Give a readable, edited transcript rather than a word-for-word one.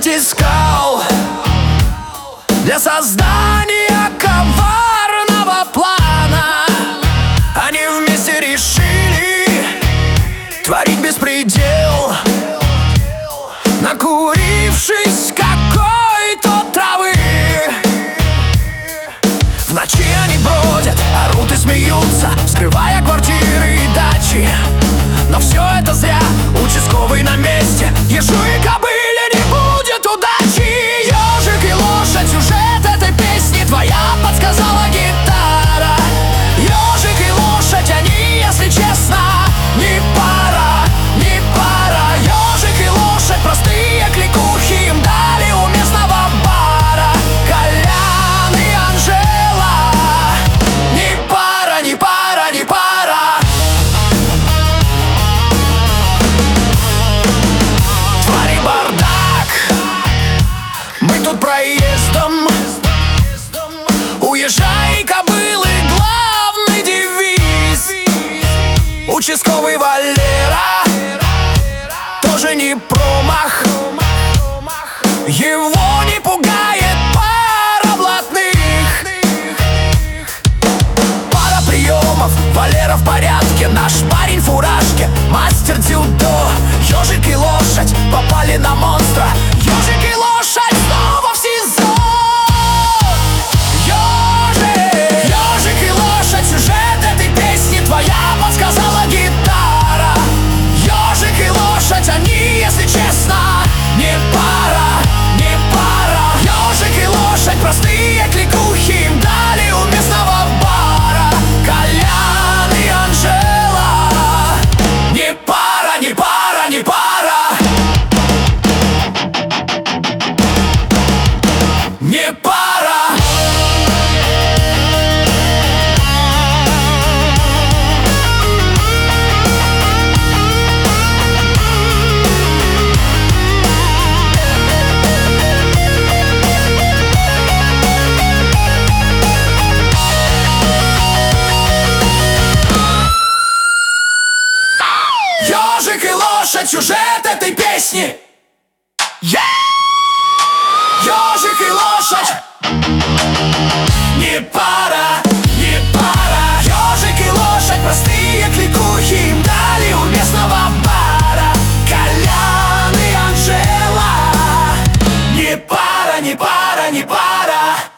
10 искал для создания коварного плана. Они вместе решили творить беспредел, накурившись какой-то травы. В ночи они бродят, орут и смеются, вскрывая квартиры и дачи. Но все это зря, участковый на месте. Ежу и кобыле не будет удачи. Ежик и лошадь, сюжет этой песни твоя подсказала гитара. Ежик и лошадь, они, если честно, не пара, не пара. Ежик и лошадь, простые кликухи им дали у местного бара. Колян и Анжела, не пара, не пара, не пара. Мы тут проездом, уезжай, кобылы, главный девиз. Участковый Валера тоже не промах. Его не пугает пара блатных. Пара приемов, Валера в порядке. Наш парень в фуражке, мастер дзюдо. Ежик и лошадь попали на монстра. Ежик и лошадь снова в СИЗО. Ежик и лошадь, сюжет этой песни твоя подсказала гитара. Ежик и лошадь, они, если честно, не пара, не пара. Ежик и лошадь, простые кликухи им дали у местного бара. Колян и Анжела, не пара, не пара, не пара. Не пара. Ежик и лошадь, сюжет этой песни. Ежик и лошадь, не пара, не пара. Ежик и лошадь, простые кликухи им дали у местного бара. Колян и Анжела, не пара, не пара, не пара.